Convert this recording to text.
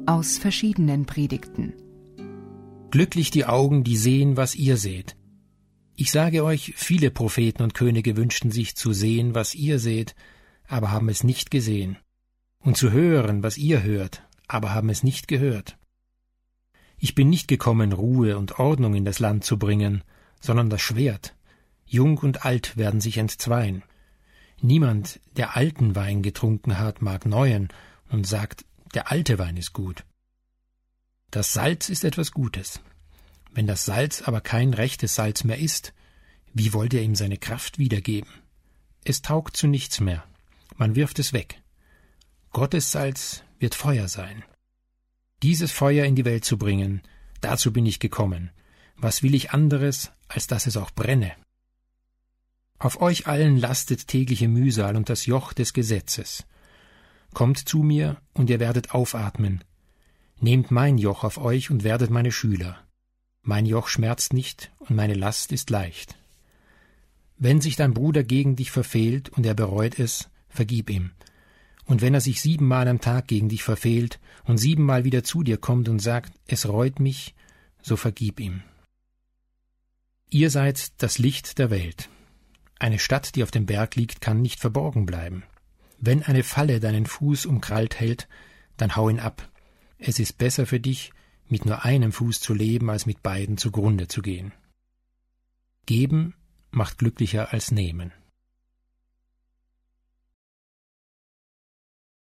aus verschiedenen Predigten. Glücklich die Augen, die sehen, was ihr seht. Ich sage euch, viele Propheten und Könige wünschten sich zu sehen, was ihr seht, aber haben es nicht gesehen, und zu hören, was ihr hört, aber haben es nicht gehört. Ich bin nicht gekommen, Ruhe und Ordnung in das Land zu bringen, sondern das Schwert. Jung und alt werden sich entzweien. Niemand, der alten Wein getrunken hat, mag neuen und sagt, der alte Wein ist gut. Das Salz ist etwas Gutes. Wenn das Salz aber kein rechtes Salz mehr ist, wie wollt ihr ihm seine Kraft wiedergeben? Es taugt zu nichts mehr. Man wirft es weg. Gottes Salz wird Feuer sein. Dieses Feuer in die Welt zu bringen, dazu bin ich gekommen. Was will ich anderes, als dass es auch brenne? Auf euch allen lastet tägliche Mühsal und das Joch des Gesetzes. Kommt zu mir, und ihr werdet aufatmen. Nehmt mein Joch auf euch und werdet meine Schüler. Mein Joch schmerzt nicht, und meine Last ist leicht. Wenn sich dein Bruder gegen dich verfehlt, und er bereut es, vergib ihm. Und wenn er sich 7-mal am Tag gegen dich verfehlt und 7-mal wieder zu dir kommt und sagt, es reut mich, so vergib ihm. Ihr seid das Licht der Welt. Eine Stadt, die auf dem Berg liegt, kann nicht verborgen bleiben. Wenn eine Falle deinen Fuß umkrallt hält, dann hau ihn ab. Es ist besser für dich, mit nur einem Fuß zu leben, als mit beiden zugrunde zu gehen. Geben macht glücklicher als nehmen.